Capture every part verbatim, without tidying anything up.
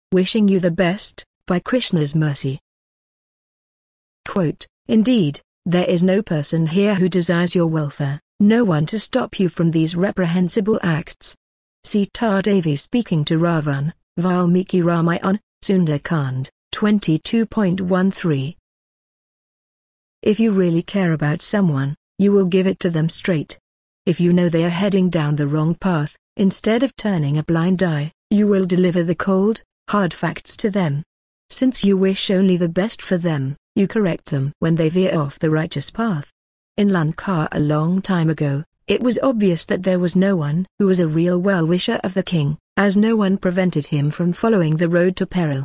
wishing you the best, by Krishna's mercy. Quote, Indeed, there is no person here who desires your welfare, no one to stop you from these reprehensible acts. Sita Devi speaking to Ravan, Valmiki Ramayana, Sundarkand, twenty-two point thirteen. If you really care about someone, you will give it to them straight. If you know they are heading down the wrong path, instead of turning a blind eye, you will deliver the cold, hard facts to them. Since you wish only the best for them, you correct them when they veer off the righteous path. In Lanka a long time ago, it was obvious that there was no one who was a real well-wisher of the king, as no one prevented him from following the road to peril.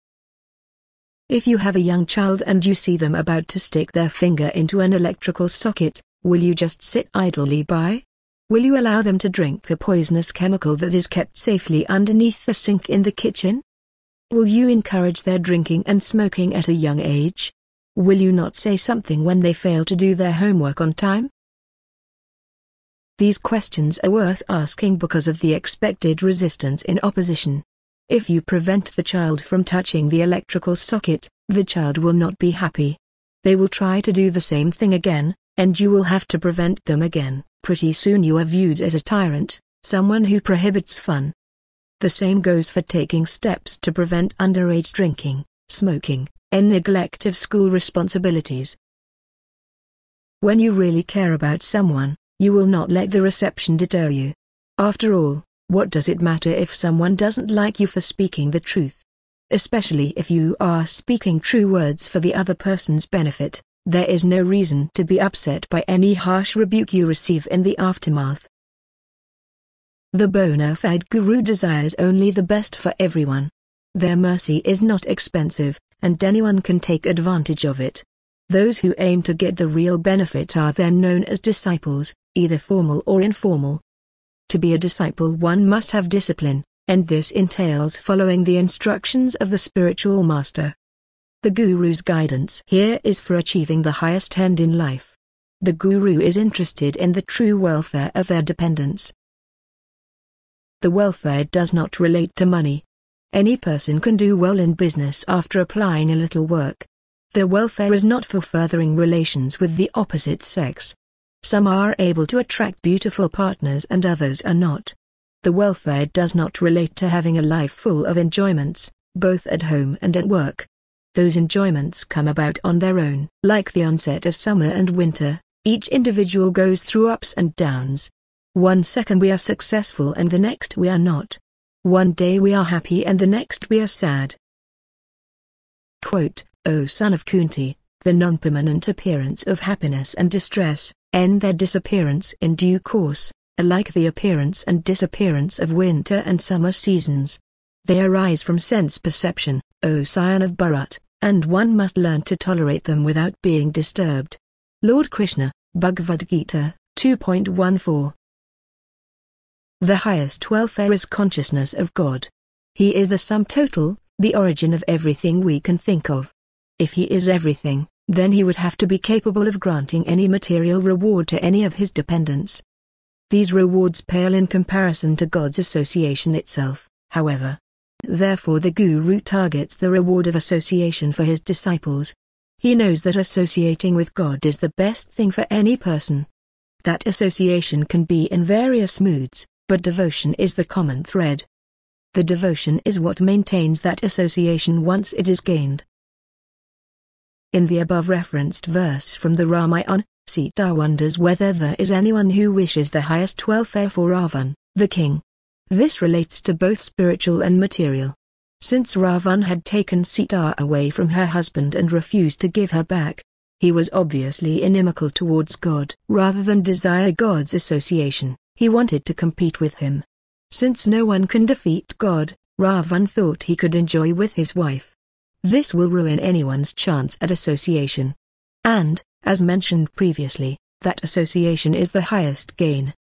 If you have a young child and you see them about to stick their finger into an electrical socket, will you just sit idly by? Will you allow them to drink a poisonous chemical that is kept safely underneath the sink in the kitchen? Will you encourage their drinking and smoking at a young age? Will you not say something when they fail to do their homework on time? These questions are worth asking because of the expected resistance in opposition. If you prevent the child from touching the electrical socket, the child will not be happy. They will try to do the same thing again, and you will have to prevent them again. Pretty soon you are viewed as a tyrant, someone who prohibits fun. The same goes for taking steps to prevent underage drinking, smoking, and neglect of school responsibilities. When you really care about someone, you will not let the reception deter you. After all, what does it matter if someone doesn't like you for speaking the truth? Especially if you are speaking true words for the other person's benefit, there is no reason to be upset by any harsh rebuke you receive in the aftermath. The bona fide guru desires only the best for everyone. Their mercy is not expensive, and anyone can take advantage of it. Those who aim to get the real benefit are then known as disciples, either formal or informal. To be a disciple one must have discipline, and this entails following the instructions of the spiritual master. The guru's guidance here is for achieving the highest end in life. The guru is interested in the true welfare of their dependents. The welfare does not relate to money. Any person can do well in business after applying a little work. Their welfare is not for furthering relations with the opposite sex. Some are able to attract beautiful partners and others are not. The welfare does not relate to having a life full of enjoyments, both at home and at work. Those enjoyments come about on their own. Like the onset of summer and winter, each individual goes through ups and downs. One second we are successful and the next we are not. One day we are happy and the next we are sad. Quote, O son of Kunti, the non-permanent appearance of happiness and distress, and their disappearance in due course, are like the appearance and disappearance of winter and summer seasons. They arise from sense perception, O scion of Bharat, and one must learn to tolerate them without being disturbed. Lord Krishna, Bhagavad Gita, two point fourteen. The highest welfare is consciousness of God. He is the sum total, the origin of everything we can think of. If he is everything, then he would have to be capable of granting any material reward to any of his dependents. These rewards pale in comparison to God's association itself, however. Therefore the guru targets the reward of association for his disciples. He knows that associating with God is the best thing for any person. That association can be in various moods, but devotion is the common thread. The devotion is what maintains that association once it is gained. In the above referenced verse from the Ramayana, Sita wonders whether there is anyone who wishes the highest welfare for Ravan, the king. This relates to both spiritual and material. Since Ravan had taken Sita away from her husband and refused to give her back, he was obviously inimical towards God. Rather than desire God's association, he wanted to compete with him. Since no one can defeat God, Ravan thought he could enjoy with his wife. This will ruin anyone's chance at association. And, as mentioned previously, that association is the highest gain.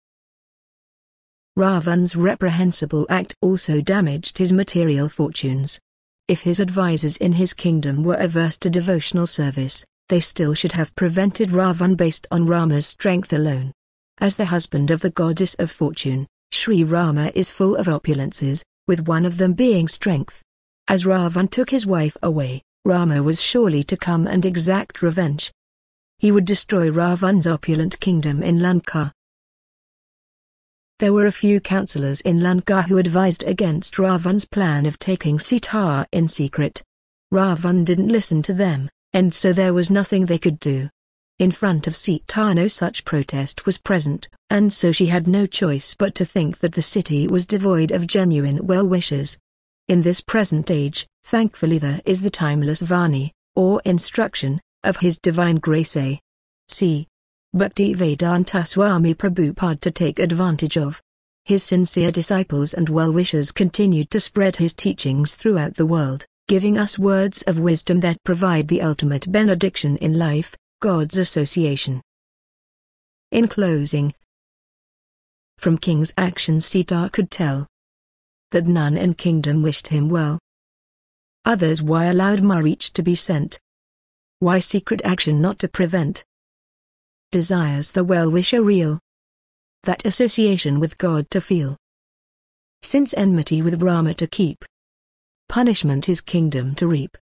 Ravan's reprehensible act also damaged his material fortunes. If his advisors in his kingdom were averse to devotional service, they still should have prevented Ravan based on Rama's strength alone. As the husband of the goddess of fortune, Sri Rama is full of opulences, with one of them being strength. As Ravan took his wife away, Rama was surely to come and exact revenge. He would destroy Ravan's opulent kingdom in Lanka. There were a few councillors in Lanka who advised against Ravan's plan of taking Sita in secret. Ravan didn't listen to them, and so there was nothing they could do. In front of Sita no such protest was present, and so she had no choice but to think that the city was devoid of genuine well-wishers. In this present age, thankfully there is the timeless Vani, or instruction, of His Divine Grace A. C. Bhaktivedanta Swami Prabhupada to take advantage of. His sincere disciples and well-wishers continued to spread his teachings throughout the world, giving us words of wisdom that provide the ultimate benediction in life, God's association. In closing, from King's actions Sita could tell that none in kingdom wished him well. Others why allowed Marich to be sent? Why secret action not to prevent? Desires the well-wisher real? That association with God to feel? Since enmity with Rama to keep? Punishment his kingdom to reap?